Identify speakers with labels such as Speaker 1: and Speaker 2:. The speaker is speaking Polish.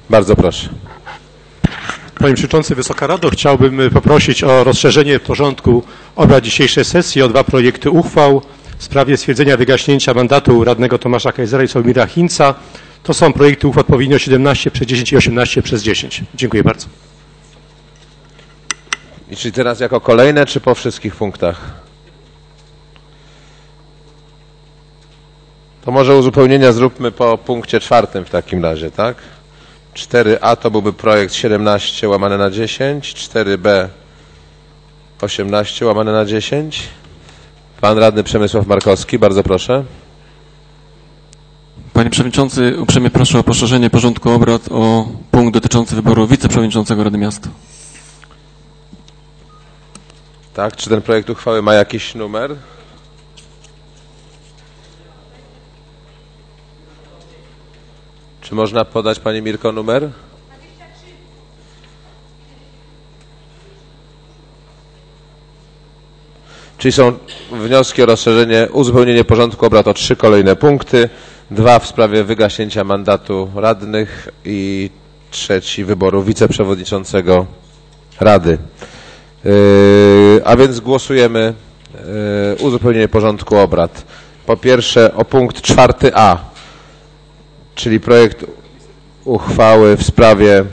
Speaker 1: Bardzo proszę.
Speaker 2: Panie Przewodniczący, Wysoka Rado, chciałbym poprosić o rozszerzenie porządku obrad dzisiejszej sesji o 2 projekty uchwał w sprawie stwierdzenia wygaśnięcia mandatu radnego Tomasza Kajzera i Sławomira Hinca. To są projekty uchwał odpowiednio 17/10 i 18/10. Dziękuję bardzo.
Speaker 1: I czy teraz jako kolejne, czy po wszystkich punktach? To może uzupełnienia zróbmy po punkcie 4 w takim razie, tak? 4a to byłby projekt 17/10, 4b 18/10. Pan radny Przemysław Markowski, bardzo proszę.
Speaker 3: Panie Przewodniczący, uprzejmie proszę o poszerzenie porządku obrad o punkt dotyczący wyboru wiceprzewodniczącego Rady Miasta.
Speaker 1: Tak, czy ten projekt uchwały ma jakiś numer? Czy można podać, Pani Mirko, numer? Czyli są wnioski o rozszerzenie, uzupełnienie porządku obrad o 3 kolejne punkty. 2 w sprawie wygaśnięcia mandatu radnych i 3 wyboru wiceprzewodniczącego Rady. A więc głosujemy uzupełnienie porządku obrad. Po pierwsze o punkt 4a, czyli projekt uchwały w sprawie